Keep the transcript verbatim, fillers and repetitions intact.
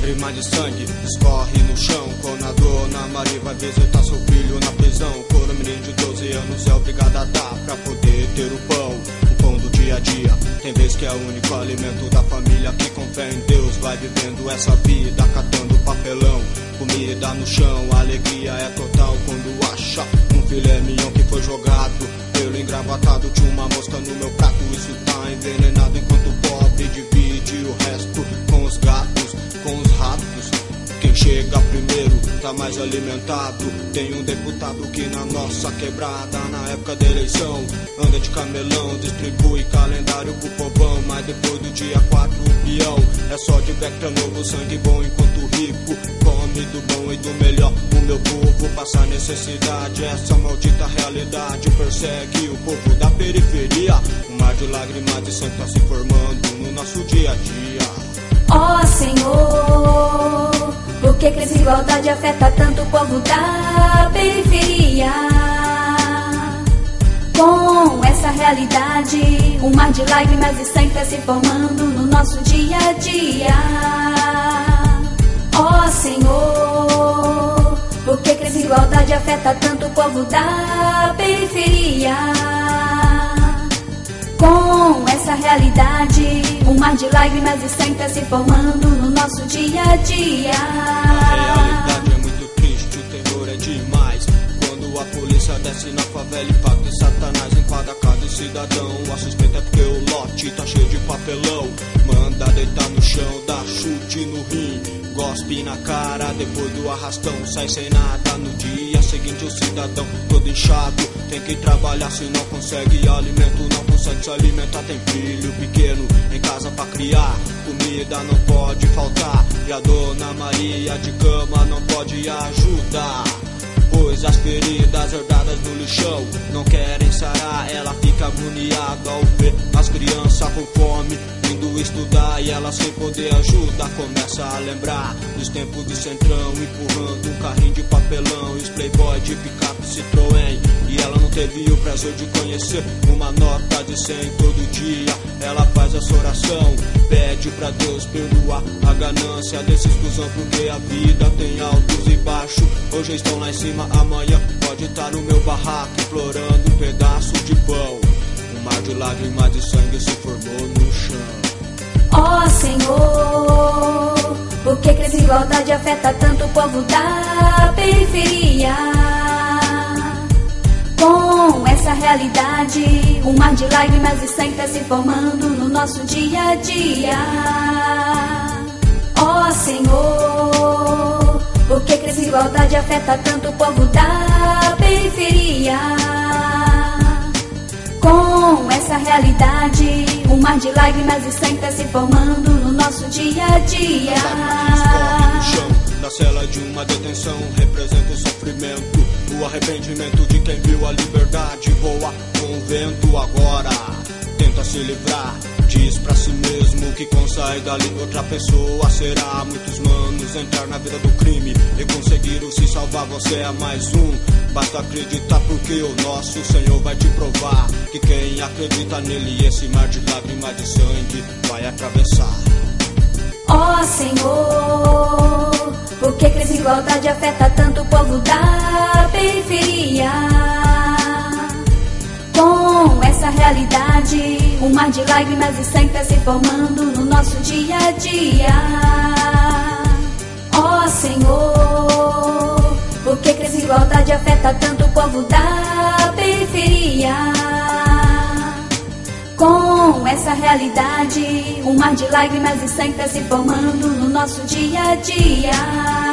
lágrima de sangue escorre no chão. Quando a dona Maria vai visitar seu filho na prisão, por um menino de doze anos é obrigado a dar pra poder ter o pão, o pão do dia a dia. Tem vez que é o único alimento da família que com fé em Deus vai vivendo essa vida, catando papelão, comida no chão. A alegria é total quando acha um filé mignon que foi jogado pelo engravatado. Tinha uma mosca no meu prato, isso tá envenenado. Enquanto o pobre divide o resto com os gatos, com os ratos. Quem chega primeiro tá mais alimentado. Tem um deputado que na nossa quebrada, na época da eleição, anda de camelão, distribui calendário pro povão. Mas depois do dia quatro o peão é só de Vectra novo, sangue bom. Enquanto o rico come do bom e do melhor, o meu povo passa necessidade. Essa maldita realidade persegue o povo da periferia. Um mar de lágrimas e sangue tá se formando no nosso dia a dia. Ó oh, Senhor, por que que essa desigualdade afeta tanto o povo da periferia? Com essa realidade, um mar de lágrimas e sangue está se formando no nosso dia a dia. Ó oh, Senhor, por que que essa desigualdade afeta tanto o povo da periferia? Com essa realidade, um mar de lágrimas e sangue está se formando no nosso dia a dia. A realidade é muito triste, o terror é demais. Quando a polícia desce na favela e pacta de Satanás, enquadra cada cidadão. A suspeita é porque o lote tá cheio de papelão. Manda deitar no chão, dá chute no rim, gospe na cara, depois do arrastão sai sem nada. No dia seguinte o cidadão todo inchado tem que trabalhar, se não consegue alimento, não consegue se alimentar. Tem filho pequeno em casa pra criar, comida não pode faltar, e a dona Maria de cama não pode ajudar, pois as feridas herdadas no lixão não querem sarar. Ela fica agoniada ao ver as crianças com fome indo estudar, e ela sem poder ajudar começa a lembrar dos tempos de Centrão, empurrando um carrinho de papelão e os playboy de picape Citroën. E ela não teve o prazer de conhecer uma nota de cem todo dia. Ela faz essa oração, pede pra Deus perdoar a ganância desse exclusão, porque a vida tem altos e baixos. Hoje estão lá em cima, amanhã pode estar no meu barraco implorando um pedaço de pão. Um mar de lágrimas e sangue se formou no chão. Ó oh, Senhor, por que que a desigualdade afeta tanto o povo da periferia? Com essa realidade, um mar de lágrimas e sangue está se formando no nosso dia a dia. Ó oh, Senhor, por que que a desigualdade afeta tanto o povo da periferia? Com essa realidade, um mar de lágrimas e sangue está se formando no nosso dia a dia. No chão, na cela de uma detenção, representa o sofrimento, o arrependimento de quem viu a liberdade voar com o vento. Agora tenta se livrar, diz pra si mesmo que com sair dali outra pessoa será. Muitos manos entrar na vida do crime e conseguiram se salvar, você é mais um. Basta acreditar porque o nosso Senhor vai te provar que quem acredita nele, esse mar de lágrimas de sangue vai atravessar. Ó oh, Senhor, por que que a desigualdade afeta tanto o povo da periferia? Com essa realidade, um mar de lágrimas e sangue está se formando no nosso dia a dia. Ó oh, Senhor, por que que a desigualdade afeta tanto o povo da periferia? Com essa realidade, um mar de lágrimas e sangue está se formando no nosso dia a dia.